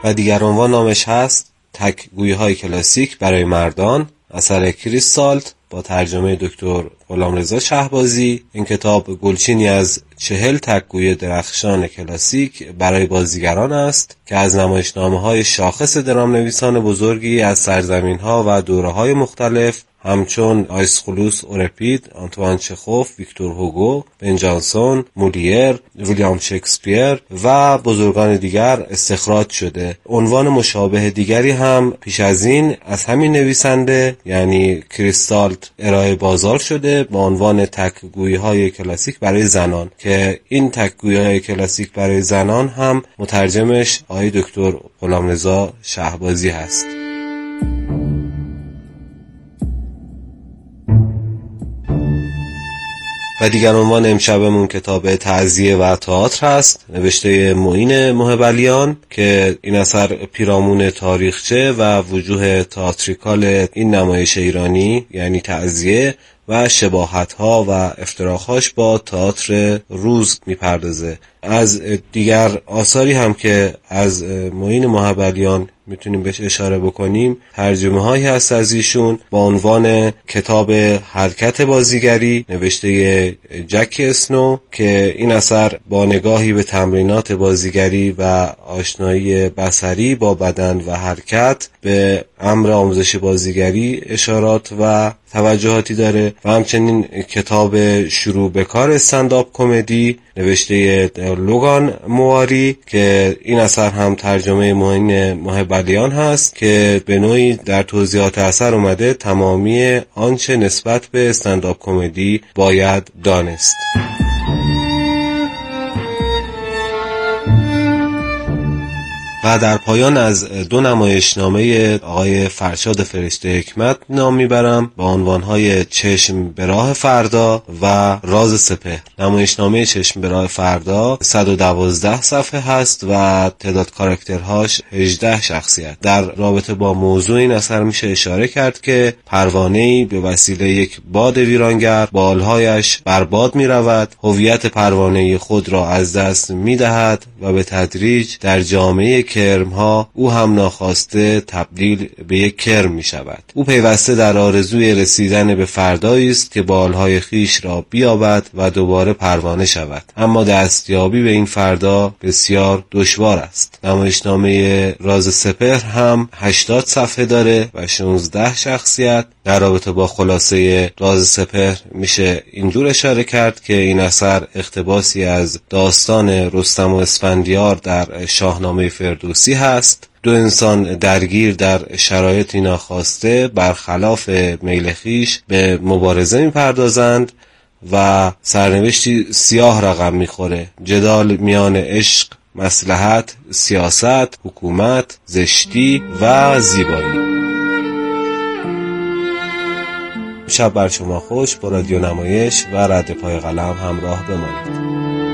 و دیگر عنوان نامش هست تک‌گویی‌های کلاسیک برای مردان، اثر کریستالت با ترجمه دکتر غلامرضا شهبازی. این کتاب گلچینی از 40 تک‌گویی درخشان کلاسیک برای بازیگران است که از نمایشنامه‌های شاخص درام‌نویسان بزرگی از سرزمین‌ها و دوره‌های مختلف همچون آیسخولوس اورپید، آنتوان چخوف، ویکتور هوگو، بن جانسون، مولیر، ویلیام شکسپیر و بزرگان دیگر استخراج شده. عنوان مشابه دیگری هم پیش از این از همین نویسنده یعنی کریستالت ارائه بازار شده با عنوان تک‌گویی‌های کلاسیک برای زنان که این تک‌گویی‌های کلاسیک برای زنان هم مترجمش آقای دکتر غلامرضا شهبازی هست. و دیگر عنوان امشبمون کتاب تعزیه و تئاتر هست، نوشته معین محب‌علیان که این اثر پیرامون تاریخچه و وجوه تئاتریکال این نمایش ایرانی یعنی تعزیه و شباهت‌ها و افتراق‌هاش با تئاتر روز میپردازه. از دیگر آثاری هم که از معین محب‌علیان میتونیم بهش اشاره بکنیم ترجمه هایی هست از ایشون با عنوان کتاب حرکت بازیگری نوشته جکی اسنو که این اثر با نگاهی به تمرینات بازیگری و آشنایی بصری با بدن و حرکت به امر آموزش بازیگری اشارات و توجهاتی داره و همچنین کتاب شروع به کار استندآپ کمدی نوشته لوگان مواری که این اثر هم ترجمه معین محب‌علیان هست که به نوعی در توضیحات اثر اومده تمامی آنچه نسبت به استندآپ کمدی باید دانست. و در پایان از دو نمایشنامه آقای فرشاد فرشته حکمت نام میبرم با عنوانهای چشم به راه فردا و راز سپهر. نمایشنامه چشم به راه فردا 112 صفحه هست و تعداد کاراکترهاش 18 شخصیت. در رابطه با موضوع این اثر میشه اشاره کرد که پروانه‌ای به وسیله یک باد ویرانگر بالهایش بر باد میرود، هویت پروانه خود را از دست میدهد و به تدریج در جامعه کرمها او هم ناخواسته تبدیل به یک کرم می شود. او پیوسته در آرزوی رسیدن به فردایی است که بالهای خیش را بیابد و دوباره پروانه شود، اما دستیابی به این فردا بسیار دشوار است. نمایشنامه راز سپهر هم 80 صفحه داره و 16 شخصیت. در رابطه با خلاصه راز سپهر میشه اینجور اشاره کرد که این اثر اقتباسی از داستان رستم و اسفندیار در شاهنامه فردوسی هست. دو انسان درگیر در شرایطی ناخواسته برخلاف میل خویش به مبارزه میپردازند و سرنوشتی سیاه رقم میخوره. جدال میان عشق، مصلحت، سیاست، حکومت، زشتی و زیبایی. شب بر شما خوش. با رادیو نمایش و رد پای قلم همراه بمانید.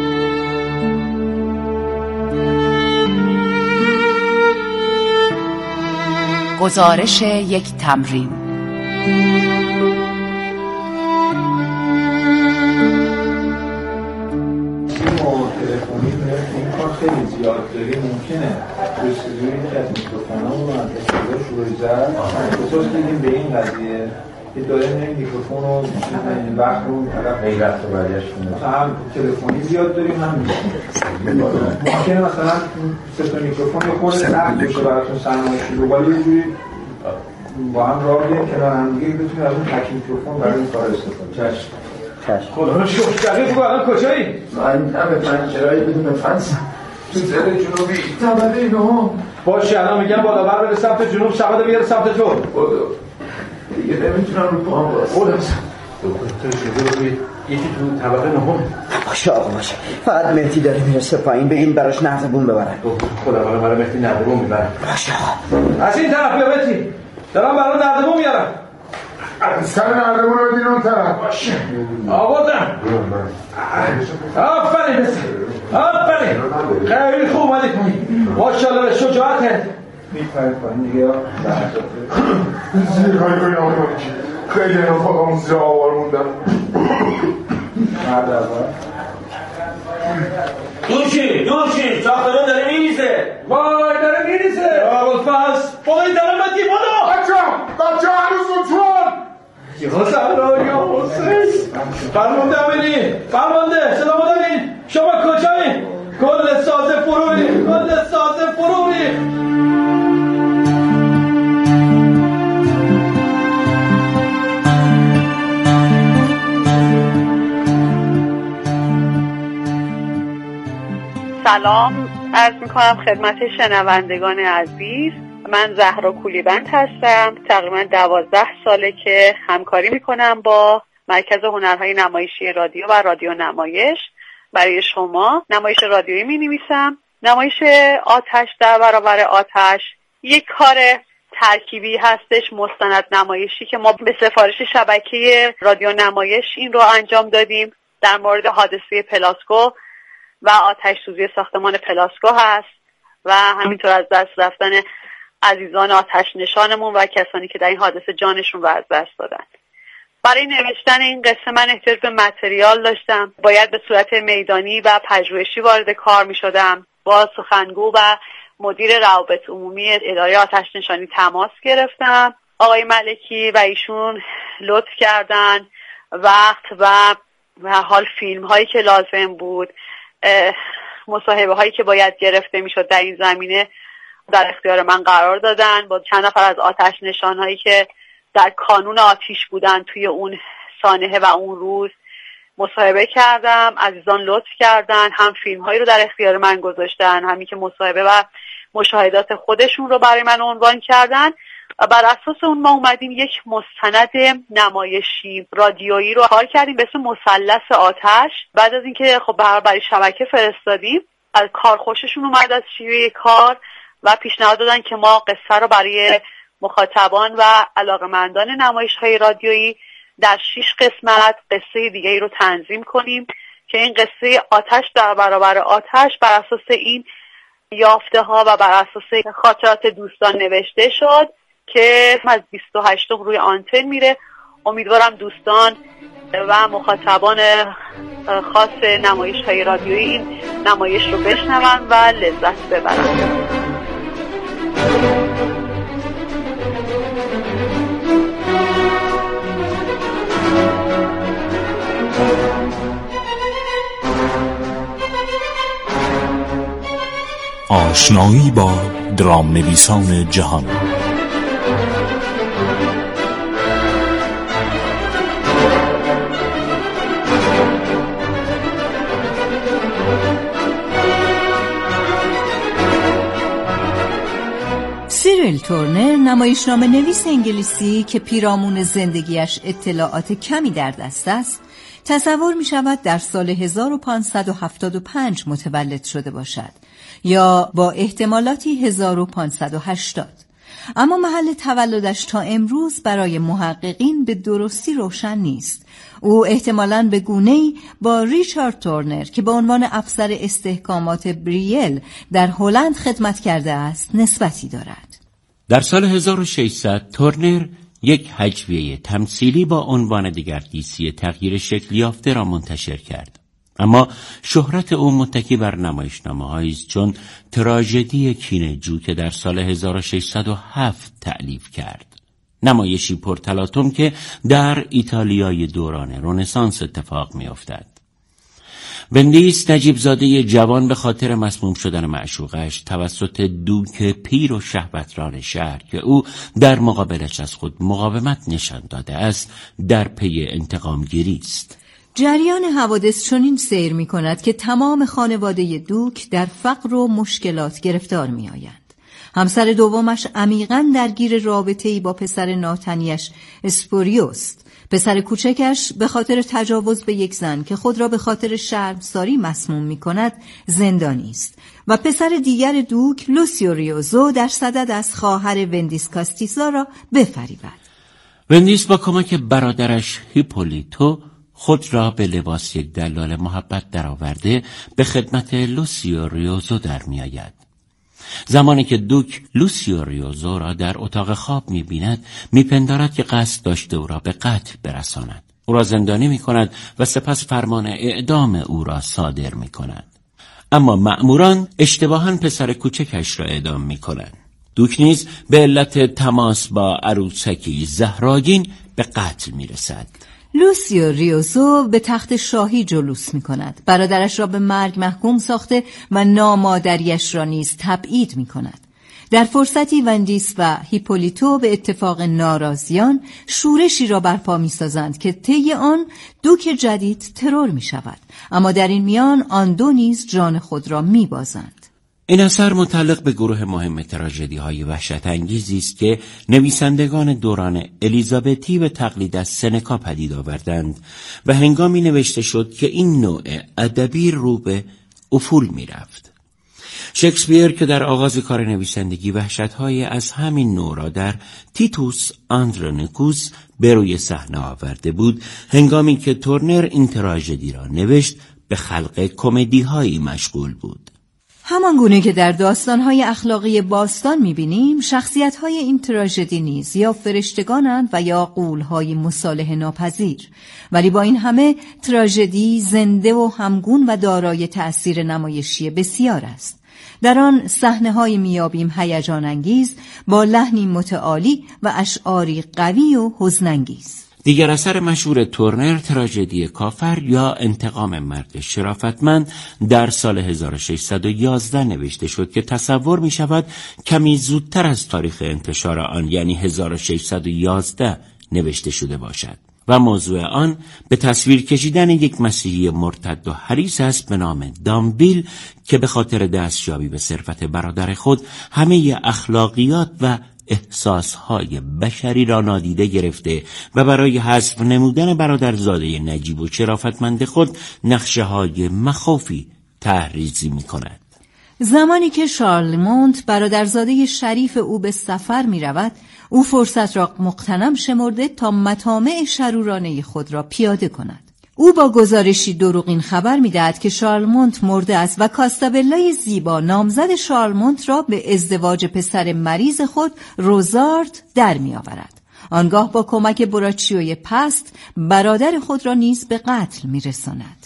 گزارش یک تمرین. این کار خیلی زیاد داری ممکنه رسیدوی که از میکروفونامون رو از استفاده شروع زد بساز دیدیم به این قضیه که داریم این میکروفون رو وقت رو غیرت رو برگشت کنیم هم تلفنی زیاد داریم هم ممکنه مثلا سه تا میکروفون یه خورده سخت بشه براتون سرمایشی رو ولی یه جوری با هم راه بیاییم کنار هم دیگه بتونیم از اون تک میکروفون برای این کار استفاده خدا رو شکر دقیق الان کجایی؟ من هم به پنجرهایی بدون فنسم تو زل جنوبی طبقه نهم. باشه الان میگم بالا بر بره سمت جنوب، شباده بیاره سمت جنوب. دیگه نمیتونم رو پاهم باز خودم تو شده یکی تو طبقه نهم. باشه آقا باشه، فقط مهدی داره میرسه پایین به این براش نقدبون ببرن. خدا برای مهدی نقدبون میبرن. باشه از این طرف بیا مهدی، دارم برای نقدبون میارم. از سر نقدبون رو بدین اون طرف. باشه آوردم. آفرین بسه آفرین خیلی خوب اومدی پایین. ماشاءالله به شجاعتت میپرد پایین دیگه. زیر کاری کنی آقای مالکی، خیلی نفاقمون زیر آوار موندم. مرد اول دوشی ساختمون داره میریزه. وای داره میریزه. ابوالفضل بابای درامتی بالا. بچه هنوز اونتون. یا زهرا یا حسین. فرمانده امینی، فرمانده صدا دارین؟ شما کجایین؟ کل سازه فروری. سلام عرض میکنم خدمت شنوندگان عزیز. من زهرا کولیبند هستم. تقریبا 12 ساله که همکاری میکنم با مرکز هنرهای نمایشی رادیو و رادیو نمایش. برای شما نمایش رادیویی مینویسم. نمایش آتش در برابر آتش یک کار ترکیبی هستش، مستند نمایشی که ما به سفارش شبکه رادیو نمایش این رو انجام دادیم. در مورد حادثه پلاسکو و آتش سوزی ساختمان پلاسکو هست و همینطور از دست رفتن عزیزان آتش نشانمون و کسانی که در این حادثه جانشون رو از دست دادن. برای نوشتن این قصه من احتیاج به متریال داشتم. باید به صورت میدانی و پژوهشی وارد کار می شدم. با سخنگو و مدیر روابط عمومی اداره آتش نشانی تماس گرفتم، آقای ملکی، و ایشون لطف کردن وقت و حال فیلم هایی که لازم بود، مصاحبه هایی که باید گرفته می شد در این زمینه در اختیار من قرار دادن. با چند نفر از آتش نشان هایی که در کانون آتش بودن توی اون سانحه و اون روز مصاحبه کردم. عزیزان لطف کردن، هم فیلم هایی رو در اختیار من گذاشتن، همین که مصاحبه و مشاهدات خودشون رو برای من عنوان کردن و بر اساس اون ما اومدیم یک مستند نمایشی رادیویی رو کار کردیم به اسم مثلث آتش. بعد از اینکه خب برای شبکه فرستادیم، از کار خوششون اومد از شیوه کار و پیشنهاد دادن که ما قصه رو برای مخاطبان و علاقه‌مندان نمایش‌های رادیویی در 6 قسمت قصه دیگه‌ای رو تنظیم کنیم که این قصه آتش در برابر آتش بر اساس این یافته‌ها و بر اساس خاطرات دوستان نوشته شد که از 28 روی آنتن میره. امیدوارم دوستان و مخاطبان خاص نمایش‌های رادیویی این نمایش رو بشنون و لذت ببرن. آشنایی با درام نویسان جهان. سیریل تورنر نمایشنامه نویس انگلیسی که پیرامون زندگیش اطلاعات کمی در دست است، تصور می شود در سال 1575 متولد شده باشد یا با احتمالاتی 1580. اما محل تولدش تا امروز برای محققین به درستی روشن نیست. او احتمالاً به گونه‌ای با ریچارد تورنر که به عنوان افسر استحکامات بریل در هلند خدمت کرده است نسبتی دارد. در سال 1600 تورنر یک هجویه تمثیلی با عنوان دگردیسی تغییر شکل یافته را منتشر کرد. اما شهرت او متکی بر نمایشنامه‌هایی است چون تراژدی کینه‌جو که در سال 1607 تألیف کرد، نمایشی پرتلاطم که در ایتالیای دوران رنسانس اتفاق می‌افتد. بندیس نجیب زاده جوان به خاطر مسموم شدن معشوقش توسط دوک پیر و شهوتران شهر که او در مقابلش از خود مقاومت نشان داده است در پی انتقام گیری است. جریان حوادث چنین سیر می کند که تمام خانواده دوک در فقر و مشکلات گرفتار می آیند. همسر دومش عمیقاً درگیر رابطه‌ای با پسر ناتنیش اسپوریوست. پسر کوچکش به خاطر تجاوز به یک زن که خود را به خاطر شرمساری مسموم می کند زندانی است و پسر دیگر دوک لوسیو ریوزو در صدد از خواهر وندیس کاستیزا را بفریبد. وندیس با کمک برادرش هیپولیتو خود را به لباس یک دلال محبت درآورده به خدمت لوسیو ریوزو در می آید. زمانی که دوک لوسیو ریوزو را در اتاق خواب می بیند می پندارد که قصد داشته او را به قتل برساند. او را زندانی می کند و سپس فرمان اعدام او را صادر می کند. اما مأموران اشتباهاً پسر کوچکش را اعدام می‌کنند. دوک نیز به علت تماس با عروسکی زهراگین به قتل می‌رسد. لوسیو ریوزو به تخت شاهی جلوس می‌کند. برادرش را به مرگ محکوم ساخته و نامادریش را نیز تبعید می‌کند. در فرصتی وندیس و هیپولیتو به اتفاق ناراضیان شورشی را برپا می‌سازند که طی آن دوک جدید ترور می‌شود، اما در این میان آن دو نیز جان خود را می‌بازند. این اثر متعلق به گروه مهم تراژدی‌های وحشت‌انگیزی است که نویسندگان دوران الیزابتی به تقلید از سنکا پدید آوردند و هنگامی نوشته شد که این نوع ادبی رو به افول می‌رفت. شکسپیر که در آغاز کار نویسندگی وحشت‌های از همین نوع را در تیتوس آندرونیکوس به روی صحنه آورده بود، هنگامی که تورنر این تراژدی را نوشت به خلق کمدی‌هایی مشغول بود. همان گونه که در داستان‌های اخلاقی باستان می‌بینیم، شخصیت‌های این تراژدی نیز یا فرشتگانند و یا غول‌های مصالحه ناپذیر، ولی با این همه تراژدی زنده و همگون و دارای تأثیر نمایشی بسیار است. در آن صحنه‌هایی می‌یابیم هیجان انگیز با لحنی متعالی و اشعاری قوی و حزن‌انگیز. دیگر اثر مشهور تورنر تراژدی کافر یا انتقام مرد شرافتمند در سال 1611 نوشته شد که تصور می شود کمی زودتر از تاریخ انتشار آن یعنی 1611 نوشته شده باشد و موضوع آن به تصویر کشیدن یک مسیحی مرتد و حریص است به نام دامویل که به خاطر دستیابی به ثروت برادر خود همه اخلاقیات و احساسهای بشری را نادیده گرفته و برای حذف نمودن برادرزاده نجیب و شرافتمند خود نقشه‌های مخوفی طرح‌ریزی می‌کند. زمانی که شارلمونت برادرزاده شریف او به سفر می‌رود، او فرصت را مغتنم شمرده تا مطامع شرورانه خود را پیاده کند. او با گزارشی دروغین خبر می‌دهد که شارلمونت مرده است و کاستابلای زیبا نامزد شارلمونت را به ازدواج پسر مریض خود روزارد در می‌آورد. آنگاه با کمک براچیوی پست برادر خود را نیز به قتل می‌رساند.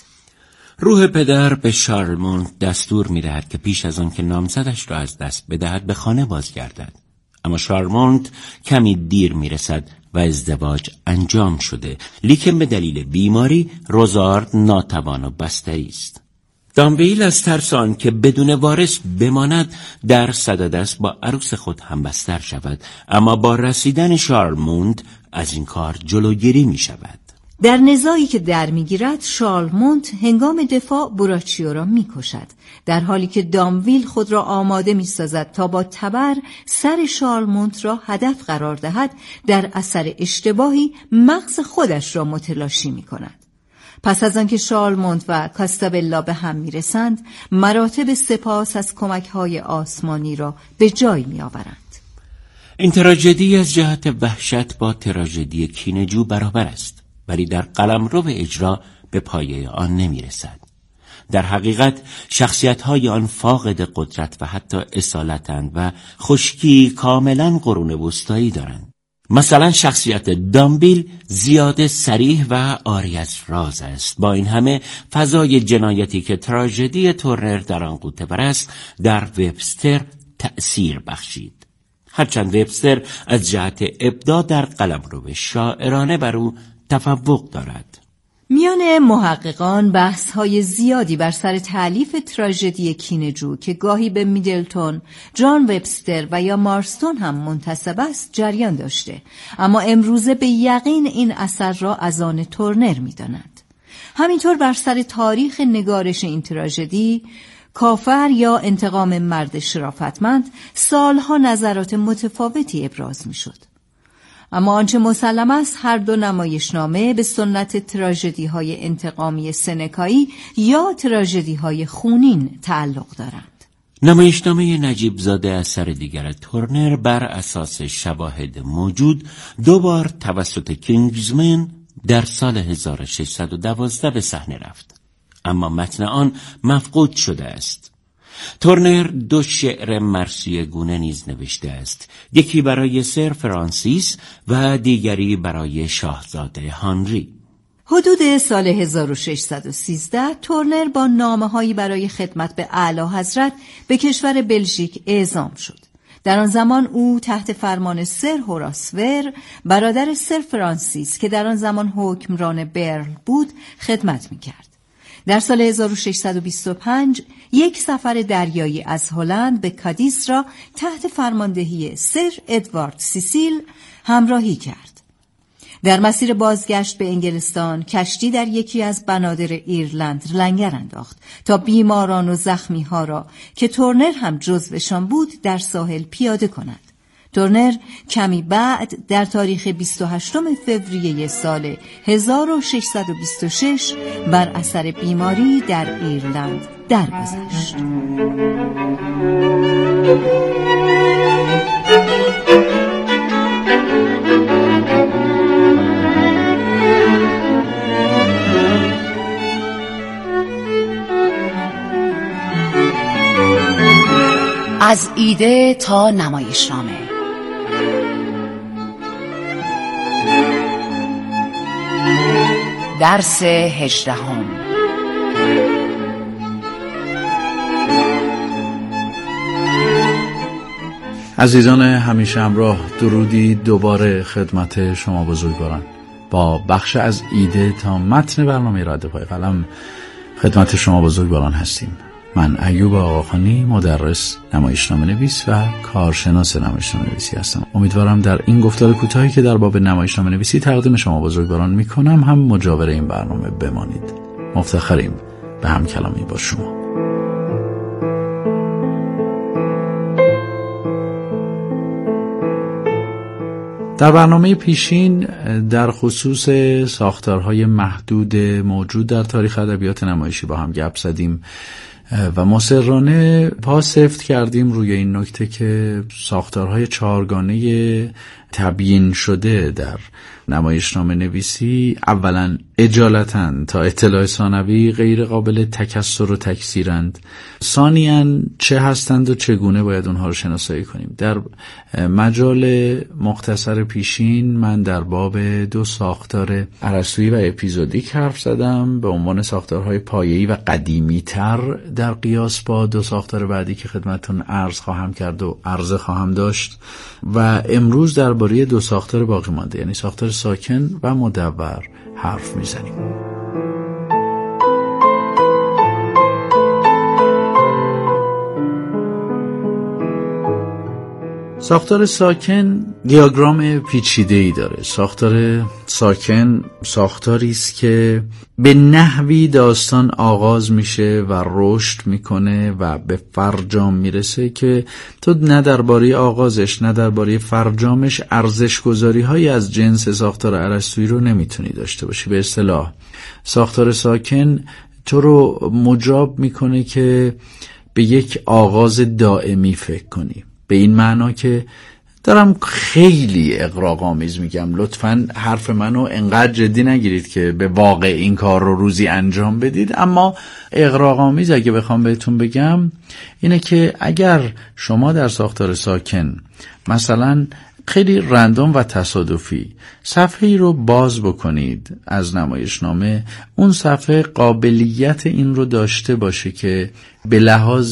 روح پدر به شارلمونت دستور می‌دهد که پیش از آن که نامزدش را از دست بدهد به خانه بازگردد، اما شارلمونت کمی دیر می‌رسد و ازدواج انجام شده، لیکن به دلیل بیماری روزارد ناتوان و بستری است. دامویل از ترس آن که بدون وارث بماند در صدد است با عروس خود همبستر شود، اما با رسیدن شارلموند از این کار جلوگیری می شود. در نزاعی که در میگیرد شارلمونت هنگام دفاع براچیو را میکشد، در حالی که دامویل خود را آماده میسازد تا با تبر سر شارلمونت را هدف قرار دهد. در اثر اشتباهی مغز خودش را متلاشی میکند. پس از آنکه شارلمونت و کاستابلا به هم میرسند، مراتب سپاس از کمک‌های آسمانی را به جای میآورند. این تراژدی از جهت وحشت با تراژدی کینه‌جو برابر است، ولی در قلمرو اجرا به پایه آن نمیرسد. در حقیقت شخصیت‌های آن فاقد قدرت و حتی اصالتند و خشکی کاملا قرون وسطایی دارند. مثلا شخصیت دامویل زیاده صریح و عاری از راز است. با این همه فضای جنایتی که تراژدی تورنر در آن غوطه‌ور است در وبستر تأثیر بخشید، هرچند وبستر از جهت ابداع در قلمرو شاعرانه بر او تفوق دارد. میان محققان بحث‌های زیادی بر سر تألیف تراژدی کینه‌جو که گاهی به میدلتون، جان وبستر و یا مارستون هم منتسب است جریان داشته، اما امروزه به یقین این اثر را از آن تورنر می‌دانند. همینطور بر سر تاریخ نگارش این تراژدی کافر یا انتقام مرد شرافتمند سالها نظرات متفاوتی ابراز می‌شد. اما آنچه مسلم است هر دو نمایشنامه به سنت تراژدی‌های انتقامی سنکایی یا تراژدی‌های خونین تعلق دارند. نمایشنامه نجیب زاده اثر دیگر تورنر بر اساس شواهد موجود دوبار توسط کینگزمن در سال 1612 به صحنه رفت، اما متن آن مفقود شده است. تورنر دو شعر مرثیه گونه نیز نوشته است، یکی برای سر فرانسیس و دیگری برای شاهزاده هانری. حدود سال 1613 تورنر با نامه‌هایی برای خدمت به اعلی حضرت به کشور بلژیک اعزام شد. در آن زمان او تحت فرمان سر هوراس ور، برادر سر فرانسیس که در آن زمان حکمران برل بود، خدمت می‌کرد. در سال 1625 یک سفر دریایی از هلند به کادیس را تحت فرماندهی سر ادوارد سیسیل همراهی کرد. در مسیر بازگشت به انگلستان کشتی در یکی از بنادر ایرلند لنگر انداخت تا بیماران و زخمی‌ها را که تورنر هم جزوشان بود در ساحل پیاده کند. تورنر کمی بعد در تاریخ 28 فوریه سال 1626 بر اثر بیماری در ایرلند درگذشت. از ایده تا نمایشنامه. درس 18. عزیزان همیشه همراه، درودی دوباره خدمت شما بزرگواران. با بخش از ایده تا متن برنامه رادیو پای قلم خدمت شما بزرگواران هستیم. من ایوب آقاخانی، مدرس، نمایشنامه نویس و کارشناس نمایشنامه نویسی هستم. امیدوارم در این گفتار کوتاهی که در باب نمایشنامه نویسی تقدیم شما بزرگواران میکنم هم مجاور این برنامه بمانید. مفتخریم به هم کلامی با شما. در برنامه پیشین در خصوص ساختارهای محدود موجود در تاریخ ادبیات نمایشی با هم گپ زدیم و مصرانه پا سفت کردیم روی این نکته که ساختارهای چهارگانه تبیین شده در نمایشنامه نویسی اولا اجالتاً تا اطلاع ثانوی غیر قابل تکسر و تکثیرند، ثانیاً چه هستند و چگونه باید اونها رو شناسایی کنیم. در مجال مختصر پیشین من در باب 2 ساختار ارسطویی و اپیزودیک حرف زدم به عنوان ساختارهای پایه‌ای و قدیمی تر در قیاس با 2 ساختار بعدی که خدمتتون عرض خواهم کرد و عرضه خواهم داشت و امروز درباره 2 ساختار باقی مانده یعنی ساختار ساکن و مدور حرف میزنیم. ساختار ساکن دیاگرام پیچیده‌ای داره. ساختار ساکن ساختاری است که به نحوی داستان آغاز میشه و رشد میکنه و به فرجام میرسه که تو نه درباره آغازش نه درباره فرجامش ارزش‌گذاری‌هایی از جنس ساختار ارسطویی رو نمیتونی داشته باشی. به اصطلاح ساختار ساکن تو رو مجاب میکنه که به یک آغاز دائمی فکر کنی، به این معنا که دارم خیلی اغراق‌آمیز میگم، لطفاً حرف منو انقدر جدی نگیرید که به واقع این کار رو روزی انجام بدید، اما اغراق‌آمیز اگه بخوام بهتون بگم اینه که اگر شما در ساختار ساکن مثلا خیلی رندوم و تصادفی صفحه‌ای رو باز بکنید از نمایشنامه، اون صفحه قابلیت این رو داشته باشه که به لحاظ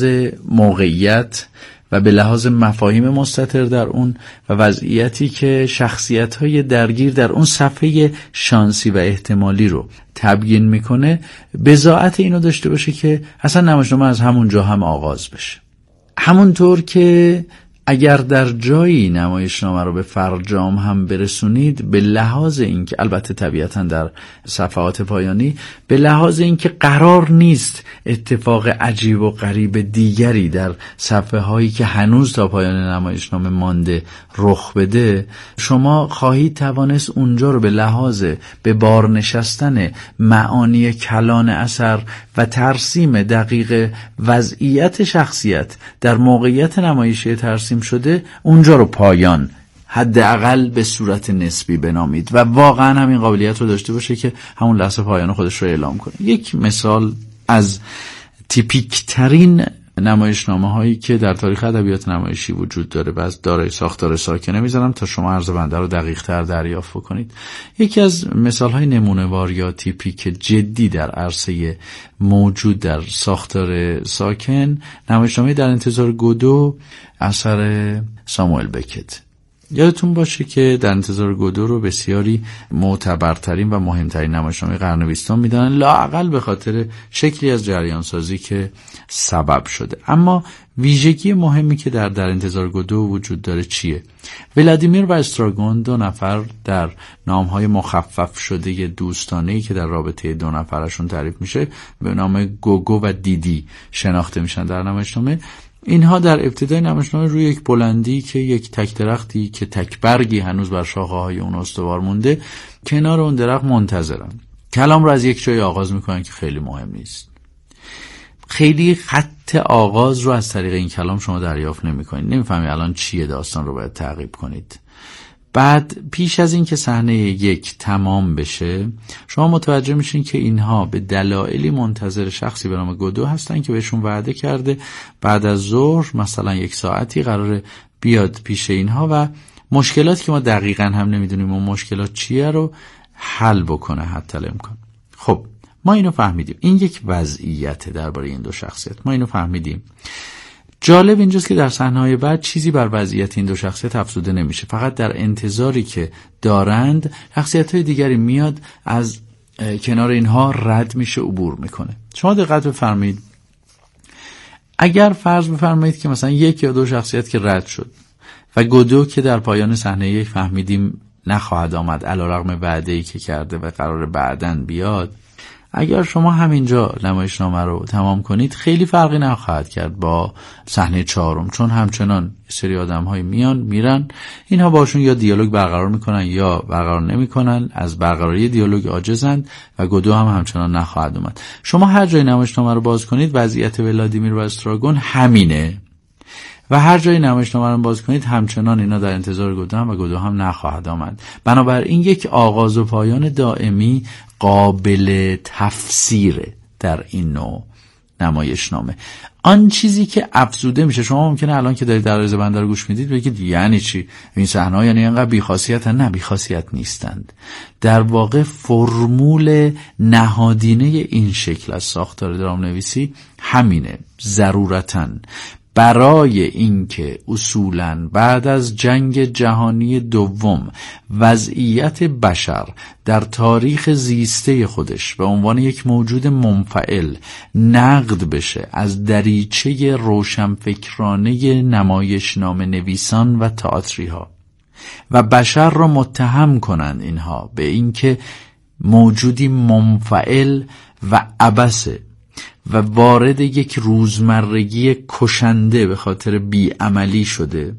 موقعیت و به لحاظ مفاهیم مستتر در اون و وضعیتی که شخصیت‌های درگیر در اون صفحه شانسی و احتمالی رو تبیین میکنه، بضاعت اینو داشته باشه که اصلا نمایشنامه از همونجا هم آغاز بشه. همونطور که اگر در جایی نمایشنامه رو به فرجام هم برسونید، به لحاظ اینکه البته طبیعتاً در صفحات پایانی، به لحاظ اینکه قرار نیست اتفاق عجیب و غریب دیگری در صفحه هایی که هنوز تا پایان نمایشنامه مانده رخ بده، شما خواهید توانست اونجا رو به لحاظ به بار نشستن معانی کلان اثر و ترسیم دقیق وضعیت شخصیت در موقعیت نمایشی ترسیم شده اونجا رو پایان حداقل به صورت نسبی بنامید و واقعا همین قابلیت رو داشته باشه که همون لحظه پایان خودش رو اعلام کنه. یک مثال از تیپیک ترین نمایشنامه هایی که در تاریخ ادبیات نمایشی وجود داره و از دارای ساختار ساکنه میذارم تا شما عرض بنده رو دقیق تر دریافت بکنید. یکی از مثال های نمونه‌وار یا تیپیک جدی در عرصه موجود در ساختار ساکن، نمایشنامه در انتظار گودو اثر ساموئل بکت. یادتون باشه که در انتظار گودو رو بسیاری معتبرترین و مهمترین نمایشنامه قرن 20 میدونن، لااقل به خاطر شکلی از جریان سازی که سبب شده. اما ویژگی مهمی که در انتظار گودو وجود داره چیه؟ ولادیمیر و استراگون، دو نفر در نامهای مخفف شده دوستانه‌ای که در رابطه دو نفرشون تعریف میشه به نام گوگو و دیدی شناخته میشن در نمایشنامه. اینها در ابتدای نمایشنامه روی یک بلندی که یک تک درختی که تک برگی هنوز بر شاخه‌های اون استوار مونده کنار اون درخت منتظرن. کلام رو از یک جای آغاز میکنن که خیلی مهم نیست. خیلی خط آغاز رو از طریق این کلام شما دریافت نمیکنید. نمیفهمید الان چیه داستان رو باید تعقیب کنید. بعد پیش از این که صحنه یک تمام بشه شما متوجه میشین که اینها به دلایلی منتظر شخصی به نام گودو هستن که بهشون وعده کرده بعد از ظهر مثلا 1 ساعتی قراره بیاد پیش اینها و مشکلاتی که ما دقیقاً هم نمیدونیم اون مشکلات چیه رو حل بکنه حتی الامکان. خب ما اینو فهمیدیم. این یک وضعیت درباره این دو شخصیت. ما اینو فهمیدیم. جالب اینجاست که در صحنه‌های بعد چیزی بر وضعیت این دو شخصیت افزوده نمیشه. فقط در انتظاری که دارند شخصیت‌های دیگری میاد از کنار اینها رد میشه، عبور میکنه. شما دقت بفرمایید. اگر فرض بفرمایید که مثلا 1 یا 2 شخصیت که رد شد و گودو که در پایان صحنه 1 فهمیدیم نخواهد آمد علیرغم وعده‌ای که کرده و قرار بعداً بیاد، اگر شما همینجا نمایشنامه رو تمام کنید خیلی فرقی نخواهد کرد با صحنه 4، چون همچنان یه سری آدم‌های میان میرن، اینها باشون یا دیالوگ برقرار میکنن یا برقرار نمیکنن، از برقراری دیالوگ عاجزند و گودو هم همچنان نخواهد اومد. شما هر جای نمایشنامه رو باز کنید وضعیت ولادیمیر و استراگون همینه و هر جای نمایشنامه رو باز کنید همچنان اینا در انتظار گودو هم و گودو هم نخواهد آمد. بنابراین یک آغاز و پایان دائمی قابل تفسیره در این نوع نمایشنامه. آن چیزی که افزوده میشه، شما ممکنه الان که دارید در عرض بنده رو گوش میدید بگید یعنی چی؟ این صحنه‌ها یعنی اینقدر بی‌خاصیتن؟ نه، بی‌خاصیت نیستند. در واقع فرمول نهادینه این شکل از ساختار درام‌نویسی همینه، ضرورتاً برای اینکه اصولاً بعد از جنگ جهانی دوم وضعیت بشر در تاریخ زیسته خودش به عنوان یک موجود منفعل نقد بشه از دریچه روشنفکرانه نمایشنامه نویسان و تئاتری ها و بشر را متهم کنند اینها به اینکه موجودی منفعل و عبثه و وارد یک روزمرگی کشنده به خاطر بیعملی شده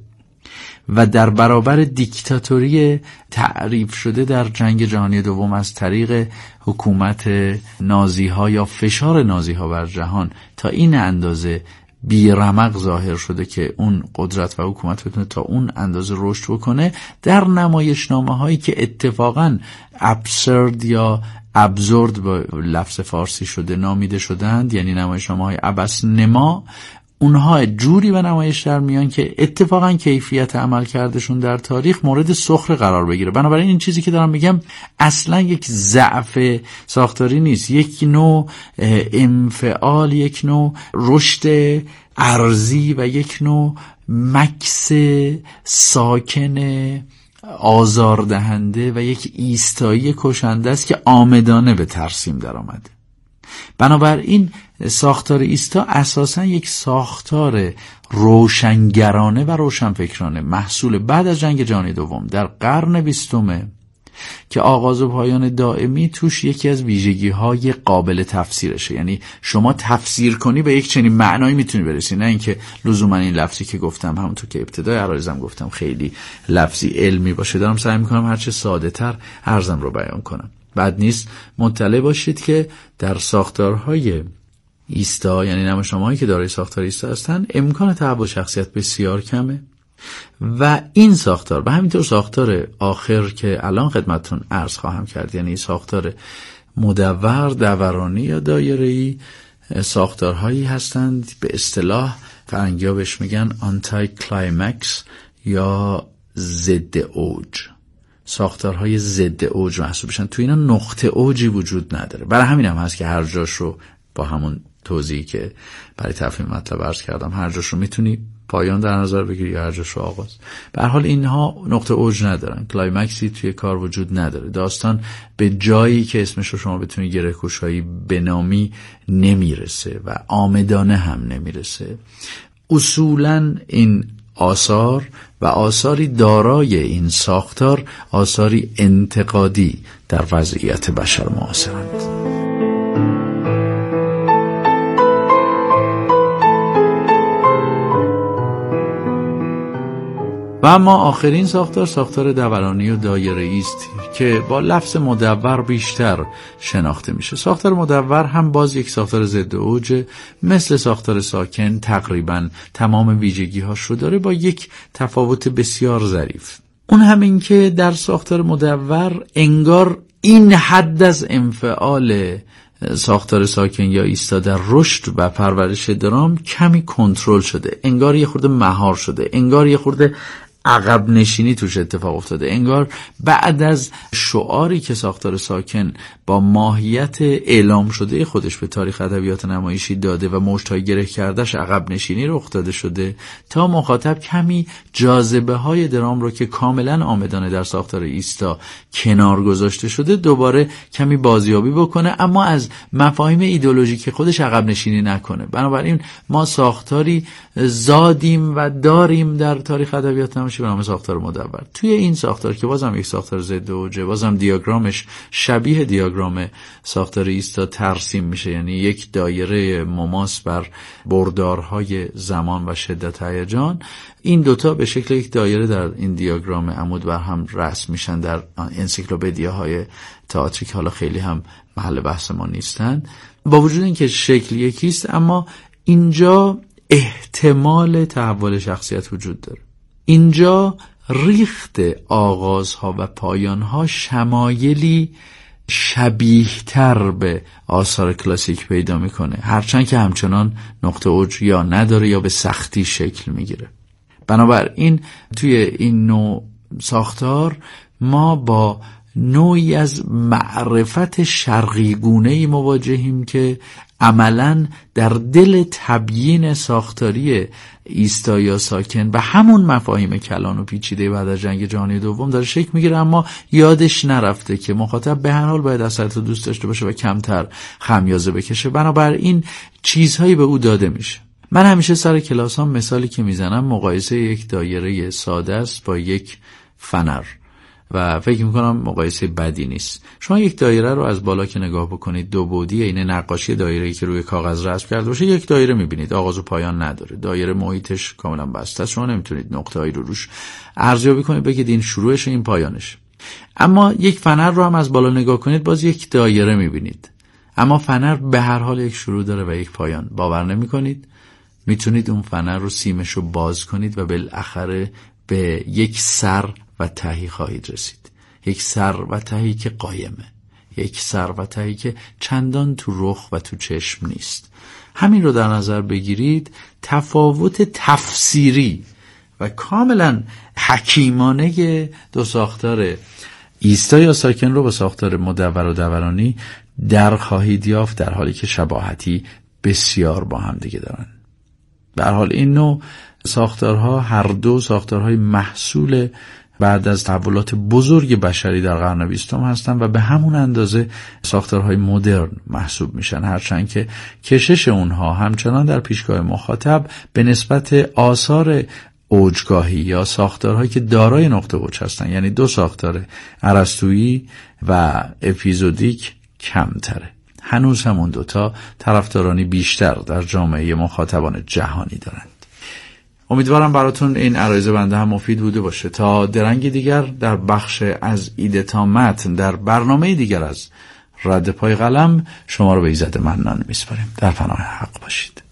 و در برابر دیکتاتوری تعریف شده در جنگ جهانی دوم از طریق حکومت نازی ها یا فشار نازی ها بر جهان تا این اندازه بیرمق ظاهر شده که اون قدرت و حکومت بتونه تا اون اندازه رشد بکنه، در نمایشنامه هایی که اتفاقاً ابسورد یا ابزورد با لفظ فارسی شده نامیده شدند، یعنی نمایشنامه‌های عبث نما، اونها جوری به نمایش در میان که اتفاقا کیفیت عمل کردشون در تاریخ مورد سخره قرار بگیره. بنابراین این چیزی که دارم میگم اصلا یک ضعف ساختاری نیست، یک نوع انفعال، یک نوع رشد ارضی و یک نوع مکث ساکن آزاردهنده و یک ایستایی کشنده است که آمدانه به ترسیم در آمده. بنابراین ساختار ایستا اساساً یک ساختار روشنگرانه و روشنفکرانه محصول بعد از جنگ جهانی دوم در قرن 20 که آغاز و پایان دائمی توش یکی از ویژگی‌های قابل تفسیرشه. یعنی شما تفسیر کنی به یک چنین معنایی میتونی برسی، نه اینکه لزوما این لفظی که گفتم همونطور که ابتدای عرایزم گفتم خیلی لفظی علمی باشه. دارم سعی میکنم هرچه ساده تر عرضم رو بیان کنم. بعد نیست مطلع باشید که در ساختارهای ایستا، یعنی نمایشنامه‌هایی که دارای ساختار ایستا هستن، امکان تحول شخصیت بسیار کمه و این ساختار و همینطور ساختار آخر که الان خدمتتون عرض خواهم کرد، یعنی ساختار مدور، دورانی یا دایره‌ای، ساختارهایی هستند به اصطلاح فرنگی‌ها بهش میگن آنتای کلایمکس یا ضد اوج. ساختارهای ضد اوج محسوب میشن. تو اینا نقطه اوجی وجود نداره. برای همین هم هست که هر جاش رو با همون توضیحی که برای تفهیم مطلب عرض کردم، هر جاش رو میتونی پایان در نظر بگیری یا هر جاش رو آغاز. به هر حال اینها نقطه اوج ندارن، کلایمکسی توی کار وجود نداره. داستان به جایی که اسمش رو شما بتونی گره‌گشایی بنامی نمیرسه و عامدانه هم نمیرسه. اصولاً این آثار و آثاری دارای این ساختار آثاری انتقادی در وضعیت بشر معاصرند. و اما آخرین ساختار دورانی و دایره‌ای است که با لفظ مدور بیشتر شناخته میشه. ساختار مدور هم باز یک ساختار ضد اوج، مثل ساختار ساکن تقریبا تمام ویژگی‌هاش رو داره با یک تفاوت بسیار ظریف. اون همین که در ساختار مدور انگار این حد از انفعال ساختار ساکن یا ایستا در رشد و پرورش درام کمی کنترل شده، انگار یه خورده مهار شده، انگار یه خورده عقب نشینی توش اتفاق افتاده، انگار بعد از شعاری که ساختار ساکن با ماهیت اعلام شده خودش به تاریخ ادبیات نمایشی داده و مشت‌های گره کردش عقب نشینی رخ داده شده، تا مخاطب کمی جاذبه های درام رو که کاملا عامدانه در ساختار ایستا کنار گذاشته شده دوباره کمی بازیابی بکنه، اما از مفاهیم ایدئولوژیک خودش عقب نشینی نکنه. بنابراین ما ساختاری زادیم و داریم در تاریخ ادبیات نمایشی به نام ساختار مدور. توی این ساختار که بازم یک ساختار ضد اوجه، بازم دیاگرامش شبیه دیاگرام ساختار ایستا ترسیم میشه، یعنی یک دایره مماس بر بردارهای زمان و شدت هیجان. این دوتا به شکل یک دایره در این دیاگرام عمود بر هم رسم میشن در انسیکلوپدیاهای تئاتری که حالا خیلی هم محل بحث ما نیستن. با وجود اینکه شکل یکیست، اما اینجا احتمال تحول شخصیت وجود داره. اینجا ریخت آغازها و پایانها شمایلی شبیه تر به آثار کلاسیک پیدا میکنه، هرچند که همچنان نقطه اوج یا نداره یا به سختی شکل میگیره. بنابراین توی این نوع ساختار ما با نوعی از معرفت شرقی گونه‌ای مواجهیم که عملاً در دل تبیین ساختاری ایستا یا ساکن و همون مفاهیم کلان و پیچیده بعد از جنگ جهانی دوم داره شکل میگیره، اما یادش نرفته که مخاطب به هر حال باید اثرات رو دوست داشته باشه و کمتر خمیازه بکشه. بنابراین چیزهایی به او داده میشه. من همیشه سر کلاسام مثالی که میزنم مقایسه یک دایره ساده است با یک فنر و فکر میکنم مقایسه بدی نیست. شما یک دایره رو از بالا که نگاه بکنید، دو بعدی این نقاشی دایره‌ای که روی کاغذ رسم کرده باشه، یک دایره میبینید، آغاز و پایان نداره، دایره محیطش کاملا بسته است، شما نمیتونید نقطه‌ای رو روش ارزیابی کنید بگید این شروعش این پایانش. اما یک فنر رو هم از بالا نگاه کنید، باز یک دایره میبینید، اما فنر به هر حال یک شروع داره و یک پایان. باور نمیکنید؟ میتونید اون فنر رو سیمش رو باز کنید و بالاخره به یک سر و تهی خواهید رسید. یک سر و تهی که قایمه، یک سر و تهی که چندان تو رخ و تو چشم نیست. همین رو در نظر بگیرید. تفاوت تفسیری و کاملا حکیمانه دو ساختار ایستا یا ساکن رو با ساختار مدور و دورانی در خواهید یافت، در حالی که شباهتی بسیار با هم دیگه دارن. به هر حال این نوع ساختارها هر دو ساختارهای محصول بعد از تحولات بزرگ بشری در قرن 20 هستند و به همون اندازه ساختارهای مدرن محسوب میشن، هرچند که کشش اونها همچنان در پیشگاه مخاطب به نسبت آثار اوجگاهی یا ساختارهایی که دارای نقطه اوج هستن، یعنی دو ساختار ارسطویی و اپیزودیک، کمتره. هنوز همون دوتا طرفدارانی بیشتر در جامعه مخاطبان جهانی دارند. امیدوارم براتون این عرایض بنده هم مفید بوده باشه. تا درنگ دیگر در بخش از ایده تا متن در برنامه دیگر از رد پای قلم شما رو به ایزد منان میسپاریم. در پناه حق باشید.